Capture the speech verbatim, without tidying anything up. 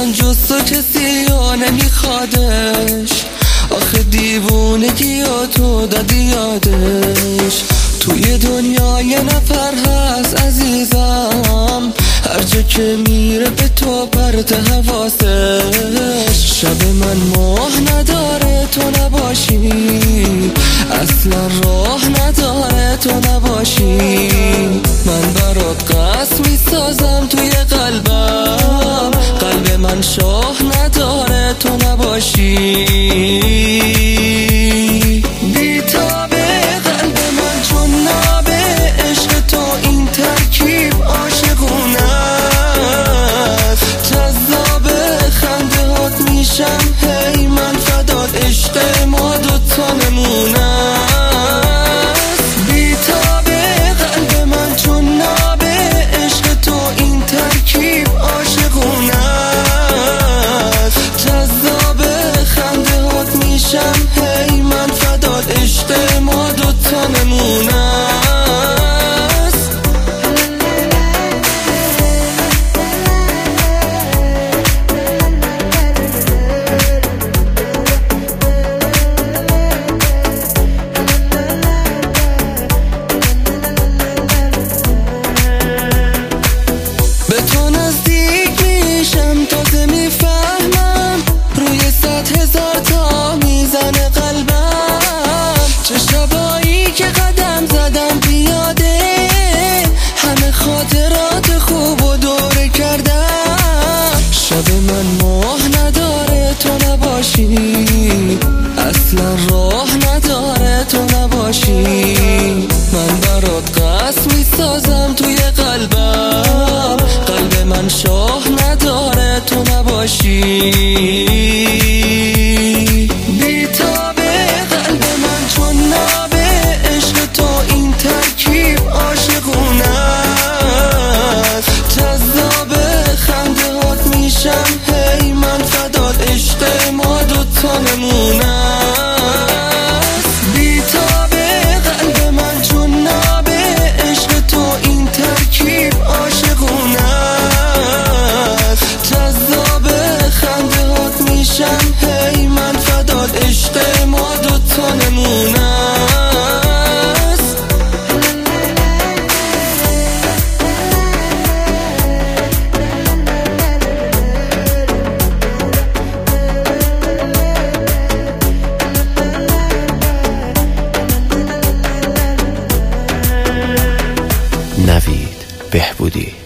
من جز تو کسی ها نمیخوادش. آخه دیوونگی و تو دادی یادش. توی دنیا یه نفر هست عزیزم، هر جا که میره به تو پرت حواسش. شب من ماه نداره تو نباشی، اصلا راه نداره تو نباشی. من برات قصد میسازم توی قلبم، قلب من شاه نداره تو نباشی. هی من فدات، عشق ما دوتا نمونه است. بی‌تابه قلب من چون نابه، عشق تو این ترکیب عاشقونه است. جذابه خنده هات میشم، هی من فدات، عشق ما دوتا نمونه است. خاطرات خوب و دوره کردم. شب من ماه نداره تو نباشی، اصلا راه نداره تو نباشی. من برات قصد میسازم توی قلبم، قلب من شاه نداره تو نباشی. بی‌تابه قلب من چون نابه، عشق تو این ترکیب عاشقونه. هی من فدات، عشق ما دوتا نمونه است. بی‌تابه قلب من چون نابه، عشق تو این ترکیب عاشقونه است. جذابه خنده هات میشم، هی من فدات، عشق ما دوتا نمونه است. نوید بهبودی.